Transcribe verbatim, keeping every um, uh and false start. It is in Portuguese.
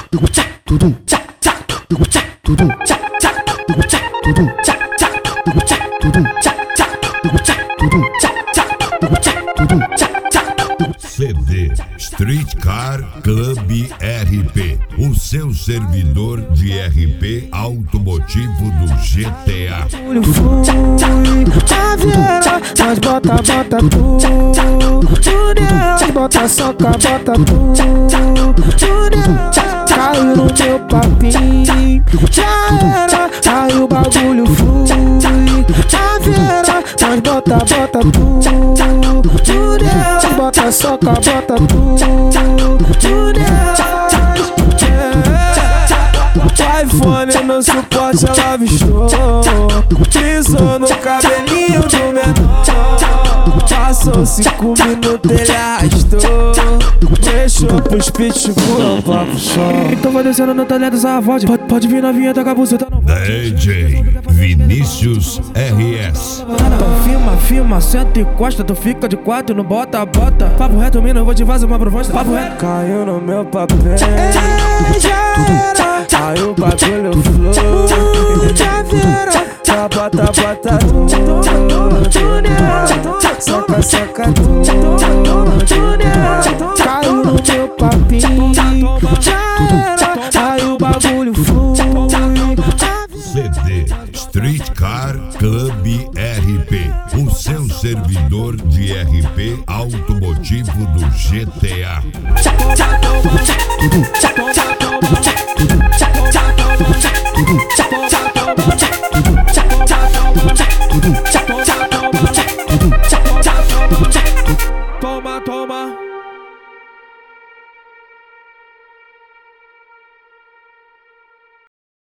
C D Street Car Club R P, o seu servidor de R P automotivo do G T A. Caveira, nós bota, bota tudo. Tudo, bota soca, bota tudo. Tudo, caiu no meu papinho. Já era, aí o bagulho flui. Caveira, nós bota, bota tudo. Tudo, bota soca, bota tudo. Tudo, o iPhone no suporte ela avistou. Pisou no cabelinho do menor. Passou cinco minutos, ele arrastou. Deixou pros pitbull pra pro chão. Então vai descendo no talento dessa voz. Pode, pode vir na vinheta com a buceta não. D J Vinícius R S. Então filma, filma, senta e encosta. Tu fica de quatro, não bota, bota. Papo reto, mina, eu vou te fazer uma proposta. Papo reto. Caiu no meu papel. Aí o bagulho flui. Já bota, bota tudo. Soca, soca tudo. Caiu no meu papinho. Já era, aí o bagulho flui. C D Street Car Club R P, o seu servidor de R P automotivo do G T A.